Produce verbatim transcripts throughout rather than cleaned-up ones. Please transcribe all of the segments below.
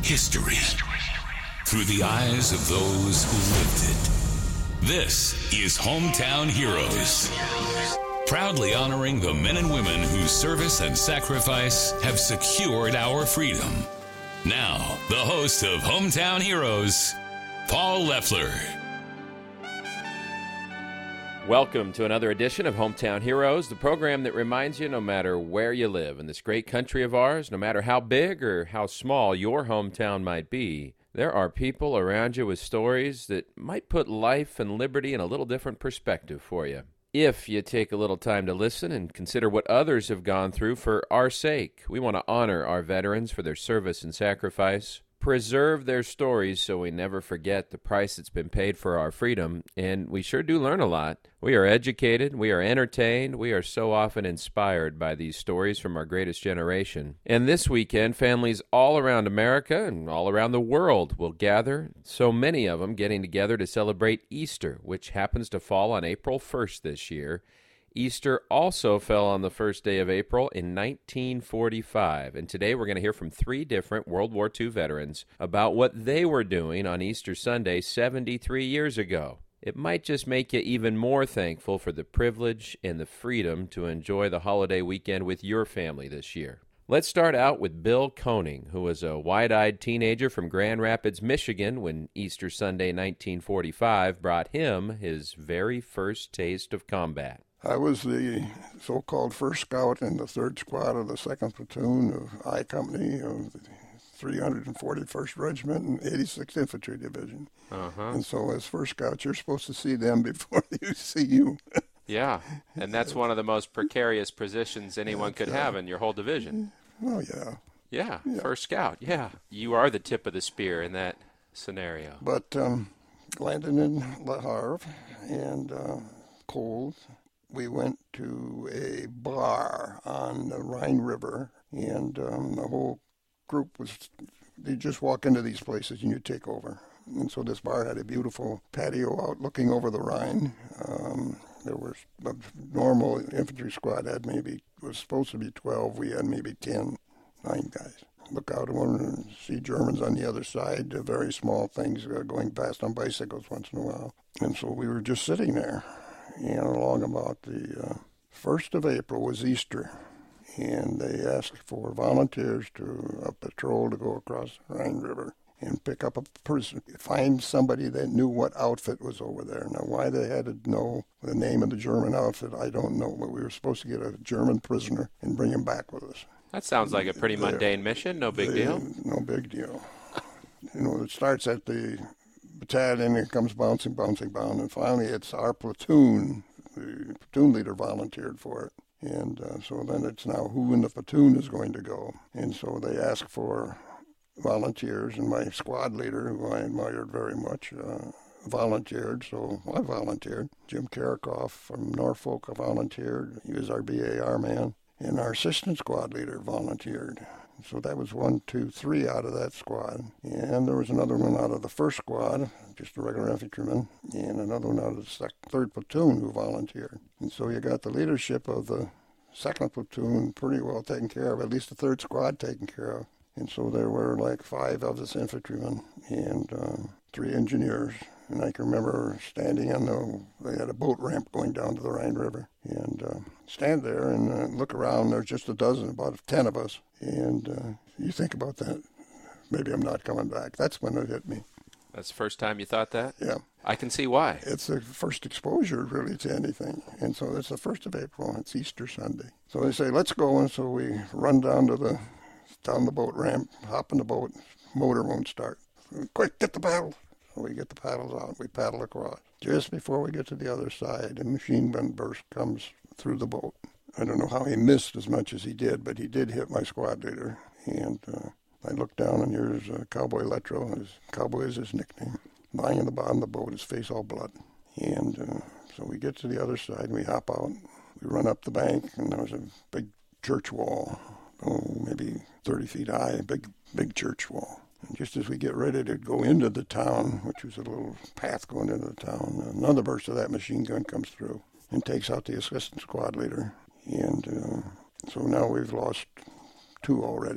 history through the eyes of those who lived it. This is Hometown Heroes, proudly honoring the men and women whose service and sacrifice have secured our freedom. Now, the host of Hometown Heroes, Paul Leffler. Welcome to another edition of Hometown Heroes, the program that reminds you no matter where you live in this great country of ours, no matter how big or how small your hometown might be, there are people around you with stories that might put life and liberty in a little different perspective for you. If you take a little time to listen and consider what others have gone through for our sake, we want to honor our veterans for their service and sacrifice, preserve their stories so we never forget the price that's been paid for our freedom, and we sure do learn a lot. We are educated, we are entertained, we are so often inspired by these stories from our greatest generation. And this weekend, families all around America and all around the world will gather, so many of them getting together to celebrate Easter, which happens to fall on April first this year. Easter also fell on the first day of April in nineteen forty-five, and today we're going to hear from three different World War Two veterans about what they were doing on Easter Sunday seventy-three years ago. It might just make you even more thankful for the privilege and the freedom to enjoy the holiday weekend with your family this year. Let's start out with Bill Koning, who was a wide-eyed teenager from Grand Rapids, Michigan, when Easter Sunday nineteen forty-five brought him his very first taste of combat. I was the so-called first scout in the third squad of the second platoon of I Company of the three hundred forty-first Regiment and eighty-sixth Infantry Division. Uh-huh. And so as first scouts, you're supposed to see them before they see you. Yeah, and that's one of the most precarious positions anyone could have in your whole division. Oh, yeah. Yeah, yeah. First scout, yeah. You are the tip of the spear in that scenario. But um, landed in Le Havre and uh, cold. We went to a bar on the Rhine River, and um, the whole group was, you just walk into these places and you take over. And so this bar had a beautiful patio out looking over the Rhine. Um, there was a normal infantry squad had maybe, was supposed to be twelve. We had maybe ten, nine guys. Look out and see Germans on the other side, uh, very small things uh, going past on bicycles once in a while. And so we were just sitting there. And along about the uh, first of April was Easter, and they asked for volunteers to a patrol to go across the Rhine River and pick up a person, find somebody that knew what outfit was over there. Now, why they had to know the name of the German outfit, I don't know, but we were supposed to get a German prisoner and bring him back with us. That sounds like a pretty They're, mundane mission, no big they, deal. No big deal. You know, it starts at the battalion, it comes bouncing, bouncing, bouncing, and finally it's our platoon. The platoon leader volunteered for it, and uh, so then it's now who in the platoon is going to go. And so they ask for volunteers, and my squad leader, who I admired very much, uh, volunteered, so I volunteered. Jim Karakoff from Norfolk volunteered. He was our B A R man, and our assistant squad leader volunteered. So that was one, two, three out of that squad. And there was another one out of the first squad, just a regular infantryman, and another one out of the sec- third platoon who volunteered. And so you got the leadership of the second platoon pretty well taken care of, at least the third squad taken care of. And so there were like five of us infantrymen and uh, three engineers. And I can remember standing on the, they had a boat ramp going down to the Rhine River. And uh, stand there and uh, look around, there's just a dozen, about ten of us. And uh, you think about that, maybe I'm not coming back. That's when it hit me. That's the first time you thought that? Yeah. I can see why. It's the first exposure, really, to anything. And so it's the first of April, it's Easter Sunday. So they say, let's go, and so we run down to the, down the boat ramp, hop in the boat, motor won't start. Quick, get the paddle. So we get the paddles out, we paddle across. Just before we get to the other side, a machine gun burst comes through the boat. I don't know how he missed as much as he did, but he did hit my squad leader. And uh, I looked down, and here's uh, Cowboy Letro. His Cowboy is his nickname. Lying in the bottom of the boat, his face all blood. And uh, so we get to the other side, and we hop out. We run up the bank, and there was a big church wall, oh, maybe thirty feet high, big, big church wall. And just as we get ready to go into the town, which was a little path going into the town, another burst of that machine gun comes through and takes out the assistant squad leader. And uh, so now we've lost two already.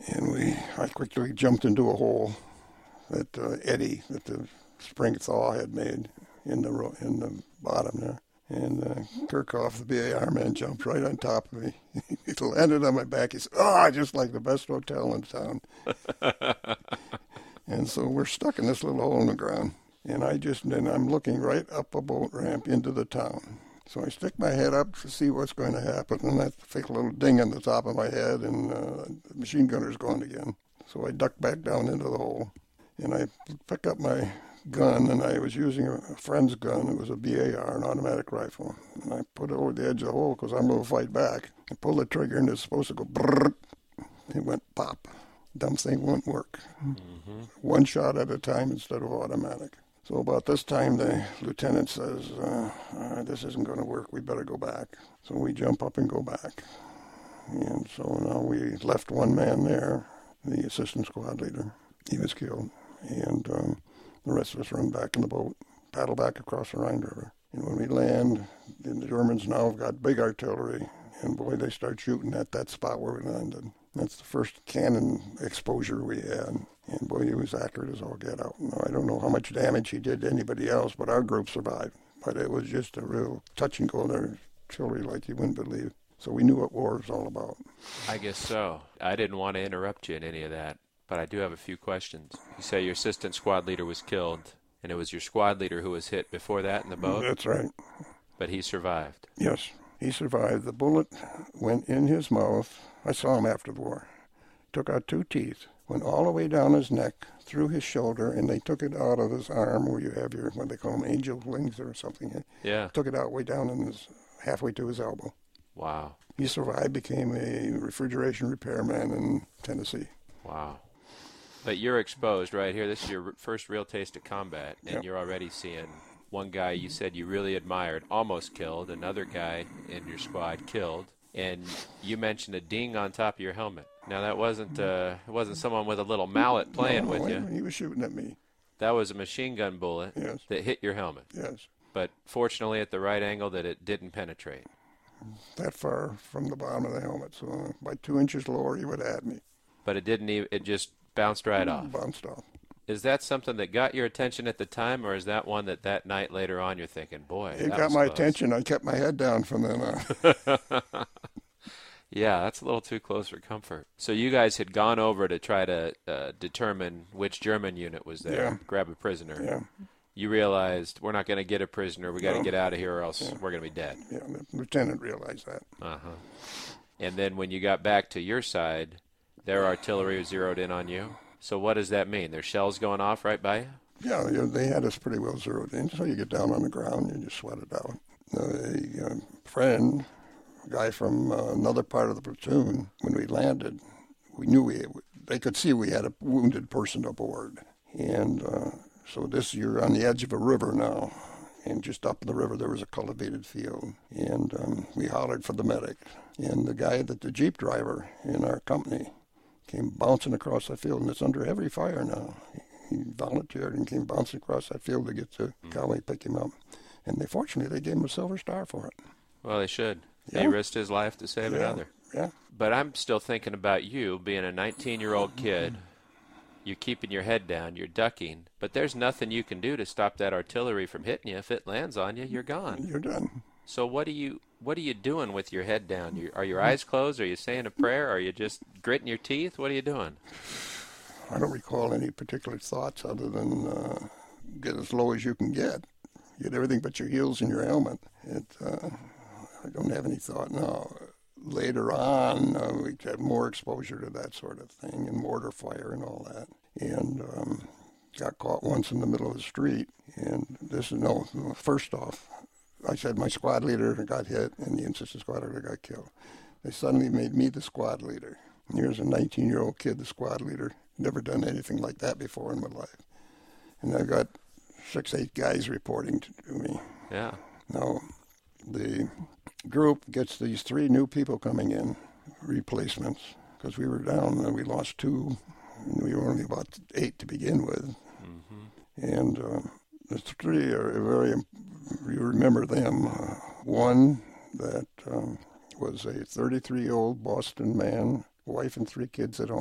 And we, I quickly jumped into a hole that uh, eddy that the spring thaw had made in the ro- in the bottom there. And uh, Kirchhoff, the B A R man, jumped right on top of me. He landed on my back. He said, "Ah, oh, just like the best hotel in town." And so we're stuck in this little hole in the ground. And I just, and I'm looking right up a boat ramp into the town. So I stick my head up to see what's going to happen, and I feel a little ding on the top of my head, and uh, the machine gunner's gone again. So I duck back down into the hole, and I pick up my gun, and I was using a friend's gun. It was a B A R, an automatic rifle. And I put it over the edge of the hole because I'm going to fight back. I pulled the trigger, and it's supposed to go brrrr. It went pop. Dumb thing wouldn't work. Mm-hmm. One shot at a time instead of automatic. So about this time, the lieutenant says, uh, uh, this isn't going to work. We better go back. So we jump up and go back. And so now we left one man there, the assistant squad leader. He was killed. And um, the rest of us run back in the boat, paddle back across the Rhine River. And when we land, the Germans now have got big artillery. And boy, they start shooting at that spot where we landed. That's the first cannon exposure we had. And boy, he was accurate as all get out. Now, I don't know how much damage he did to anybody else, but our group survived. But it was just a real touch and go there, artillery like you wouldn't believe. So we knew what war was all about. I guess so. I didn't want to interrupt you in any of that, but I do have a few questions. You say your assistant squad leader was killed, and it was your squad leader who was hit before that in the boat? That's right. But he survived? Yes, he survived. The bullet went in his mouth. I saw him after the war. Took out two teeth. Went all the way down his neck, through his shoulder, and they took it out of his arm where you have your, what they call them, angel wings or something. Yeah. Took it out way down in his, halfway to his elbow. Wow. He survived, became a refrigeration repairman in Tennessee. Wow. But you're exposed right here. This is your first real taste of combat, and yep. You're already seeing one guy you said you really admired almost killed, another guy in your squad killed, and you mentioned a ding on top of your helmet. Now, that wasn't uh, it wasn't someone with a little mallet playing no, with you. He was shooting at me. That was a machine gun bullet yes. that hit your helmet. Yes. But fortunately at the right angle that it didn't penetrate. That far from the bottom of the helmet, so uh, by two inches lower he would have had me. But it didn't even, it just bounced right off. Bounced off. Is that something that got your attention at the time, or is that one that that night later on you're thinking, boy, it that got was my close. attention. I kept my head down from then on. Yeah, that's a little too close for comfort. So you guys had gone over to try to uh, determine which German unit was there, yeah. grab a prisoner. Yeah. You realized we're not going to get a prisoner. We got to no. get out of here, or else yeah. we're going to be dead. Yeah, the lieutenant realized that. Uh huh. And then when you got back to your side, their artillery was zeroed in on you. So what does that mean? There's shells going off right by you? Yeah, they had us pretty well zeroed in. So you get down on the ground, you just sweat it out. A uh, friend, a guy from uh, another part of the platoon, when we landed, we knew we they could see we had a wounded person aboard. And uh, so this, you're on the edge of a river now. And just up the river, there was a cultivated field. And um, we hollered for the medic. And the guy, that the Jeep driver in our company, came bouncing across that field, and it's under heavy fire now. He, he volunteered and came bouncing across that field to get to Galway, pick him up. And they fortunately, they gave him a Silver Star for it. Well, they should. Yeah. He risked his life to save yeah. another. Yeah. But I'm still thinking about you being a nineteen-year-old kid. You're keeping your head down. You're ducking. But there's nothing you can do to stop that artillery from hitting you. If it lands on you, you're gone. You're done. So what are you what are you doing with your head down? You, are your eyes closed? Are you saying a prayer? Are you just gritting your teeth? What are you doing? I don't recall any particular thoughts other than uh, get as low as you can get. Get everything but your heels and your helmet. It, uh, I don't have any thought now. Later on, uh, we had more exposure to that sort of thing, and mortar fire and all that. And um, got caught once in the middle of the street. And this is, no, first off, I said my squad leader got hit and the assistant squad leader got killed. They suddenly made me the squad leader. And here's a nineteen-year-old kid, the squad leader. Never done anything like that before in my life. And I got six, eight guys reporting to me. Yeah. Now, the group gets these three new people coming in, replacements, because we were down and we lost two. And we were only about eight to begin with. Mm-hmm. And uh, the three are very, you remember them. Uh, one that um, was a thirty-three-year-old Boston man, wife and three kids at home.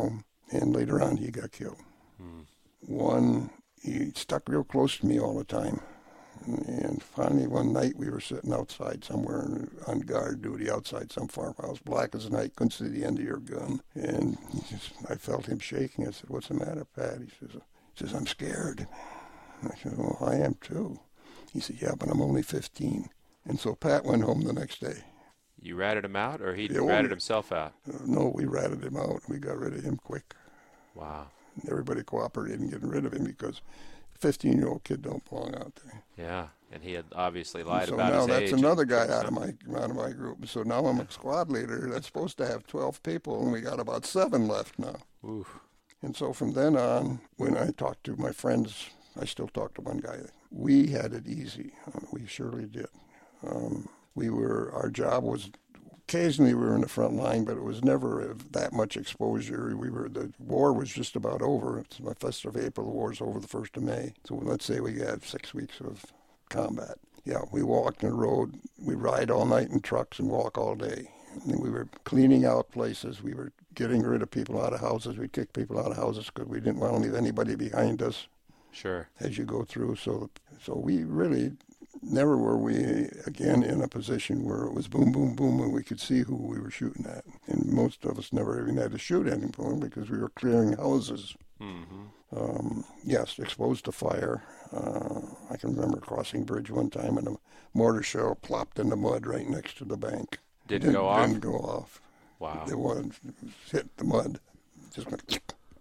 and later on he got killed. Hmm. One, he stuck real close to me all the time. And finally, one night, we were sitting outside somewhere on guard duty outside some farmhouse, black as night, couldn't see the end of your gun. And he just, I felt him shaking. I said, "What's the matter, Pat?" He says, he says, "I'm scared." And I said, "Well, I am too." He said, "Yeah, but I'm only fifteen." And so Pat went home the next day. You ratted him out, or he Yeah, ratted we, himself out? Uh, no, we ratted him out. We got rid of him quick. Wow. Everybody cooperated in getting rid of him because fifteen-year-old kid don't belong out there. Yeah, and he had obviously lied so about now his age. that's another guy out of my out of my group. So now I'm a squad leader that's supposed to have twelve people, and we got about seven left now. Oof. And so from then on, when I talked to my friends, I still talk to one guy. We had it easy. Uh, we surely did. Um, we were our job was. Occasionally we were in the front line, but it was never that much exposure. We were the war was just about over. It's the first of April. The war's over the first of May. So let's say we had six weeks of combat. Yeah, we walked the road. We ride all night in trucks and walk all day. And we were cleaning out places. We were getting rid of people out of houses. We'd kick people out of houses because we didn't want to leave anybody behind us. Sure. As you go through. So, so we really. Never were we, again, in a position where it was boom, boom, boom, and we could see who we were shooting at. And most of us never even had to shoot anymore because we were clearing houses. Mm-hmm. Um, yes, exposed to fire. Uh, I can remember crossing a bridge one time and a mortar shell plopped in the mud right next to the bank. Didn't, didn't go off? Didn't go off. Wow. It was, it hit the mud. Just went.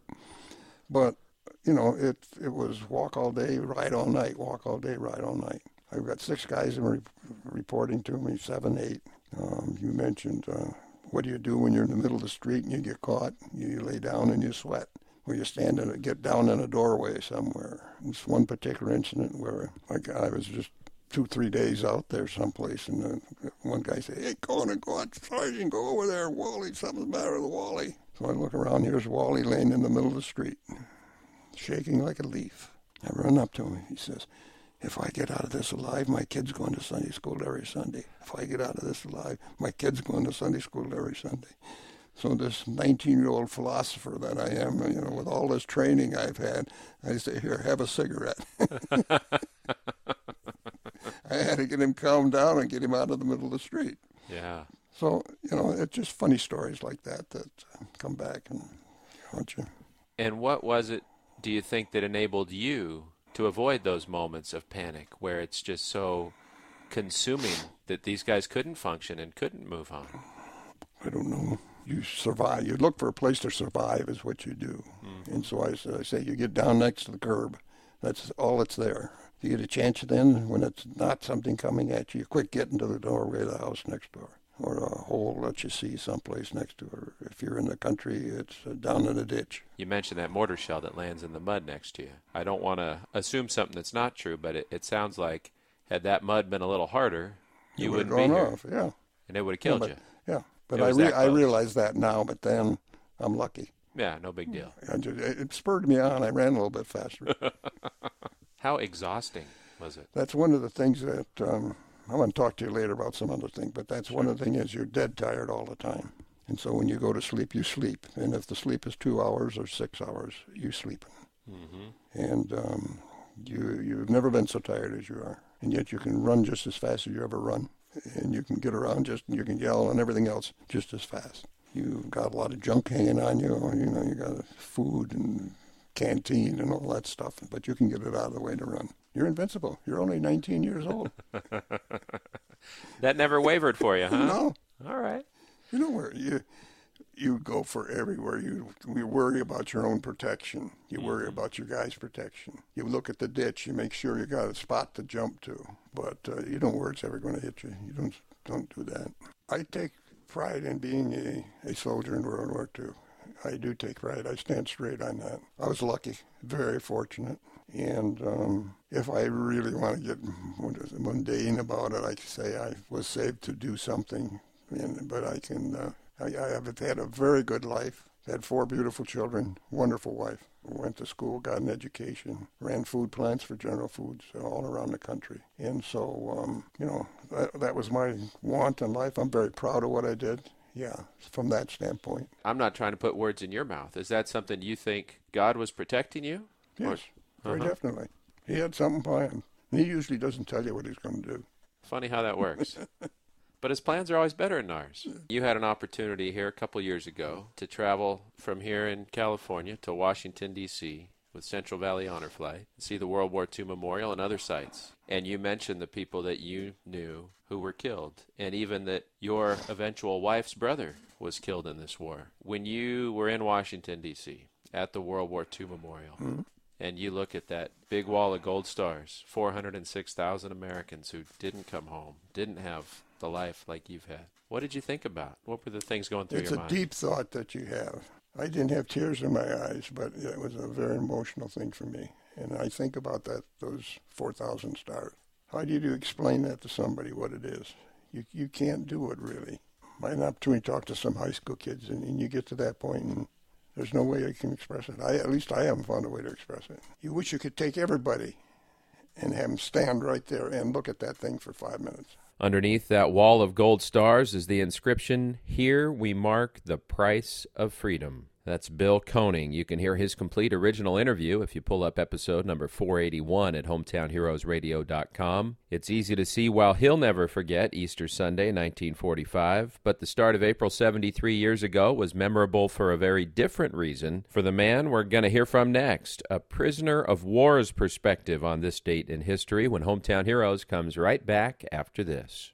But, you know, it, it was walk all day, ride all night, walk all day, ride all night. I've got six guys re- reporting to me, seven, eight. Um, you mentioned, uh, what do you do when you're in the middle of the street and you get caught? You lay down and you sweat. Or you stand and get down in a doorway somewhere. This one particular incident where like, I was just two, three days out there someplace, and uh, one guy said, "Hey, go on and go on, Sergeant, go over there, Wally, something's the matter with Wally." So I look around, here's Wally laying in the middle of the street, shaking like a leaf. I run up to him, he says, "If I get out of this alive, my kid's going to Sunday school every Sunday. If I get out of this alive, my kid's going to Sunday school every Sunday." So this nineteen-year-old philosopher that I am, you know, with all this training I've had, I say, "Here, have a cigarette." I had to get him calmed down and get him out of the middle of the street. Yeah. So, you know, it's just funny stories like that that uh, come back and haunt you. And what was it, do you think, that enabled you to avoid those moments of panic where it's just so consuming that these guys couldn't function and couldn't move on? I don't know. You survive. You look for a place to survive is what you do. Mm-hmm. And so I, I say you get down next to the curb. That's all that's there. You get a chance then, when it's not something coming at you, you quick get into the doorway of the house next door, or a hole that you see someplace next to her. If you're in the country, it's uh, down in a ditch. You mentioned that mortar shell that lands in the mud next to you. I don't want to assume something that's not true, but it, it sounds like had that mud been a little harder, you it wouldn't gone be here. Off, yeah. And it would have killed yeah, but, you. Yeah, but I, re- I realize that now, but then I'm lucky. Yeah, no big deal. Just, it spurred me on. I ran a little bit faster. How exhausting was it? That's one of the things that, um, I want to talk to you later about some other thing, but that's sure. One of the things is you're dead tired all the time. And so when you go to sleep, you sleep. And if the sleep is two hours or six hours, you sleep. Mm-hmm. And um, you, you've never been so tired as you are. And yet you can run just as fast as you ever run. And you can get around just, you can yell and everything else just as fast. You've got a lot of junk hanging on you. You know, you got food and canteen and all that stuff, but you can get it out of the way to run. You're invincible. You're only nineteen years old. That never wavered for you, huh? No. All right. You know where you you go for everywhere. You you worry about your own protection. You mm-hmm. worry about your guy's protection. You look at the ditch. You make sure you got a spot to jump to. But uh, you don't know where it's ever going to hit you. You don't don't do that. I take pride in being a, a soldier in World War Two. I do take pride. I stand straight on that. I was lucky, very fortunate. And um, if I really want to get mundane about it, I can say I was saved to do something. And, but I can, uh, I, I have had a very good life. Had four beautiful children, wonderful wife. Went to school, got an education, ran food plants for General Foods all around the country. And so, um, you know, that, that was my want in life. I'm very proud of what I did. yeah, from that standpoint. I'm not trying to put words in your mouth. Is that something you think God was protecting you? Yes, Or, very uh-huh. definitely. He had something planned. He usually doesn't tell you what he's going to do. Funny how that works. But his plans are always better than ours. You had an opportunity here a couple years ago to travel from here in California to Washington, D C with Central Valley Honor Flight, see the World War Two Memorial and other sites. And you mentioned the people that you knew who were killed, and even that your eventual wife's brother was killed in this war. When you were in Washington, D C at the World War Two Memorial, mm-hmm. and you look at that big wall of gold stars, four hundred six thousand Americans who didn't come home, didn't have the life like you've had. What did you think about? What were the things going through it's your mind? It's a deep thought that you have. I didn't have tears in my eyes, but it was a very emotional thing for me. And I think about that, those four thousand stars. How do you explain that to somebody, what it is? You you can't do it, really. I had an opportunity to talk to some high school kids, and, and you get to that point, and there's no way you can express it. I, at least I haven't found a way to express it. You wish you could take everybody and have them stand right there and look at that thing for five minutes. Underneath that wall of gold stars is the inscription, "Here we mark the price of freedom." That's Bill Koenig. You can hear his complete original interview if you pull up episode number four eighty-one at hometown heroes radio dot com. It's easy to see while he'll never forget Easter Sunday, nineteen forty-five, but the start of April seventy-three years ago was memorable for a very different reason for the man we're going to hear from next, a prisoner of war's perspective on this date in history when Hometown Heroes comes right back after this.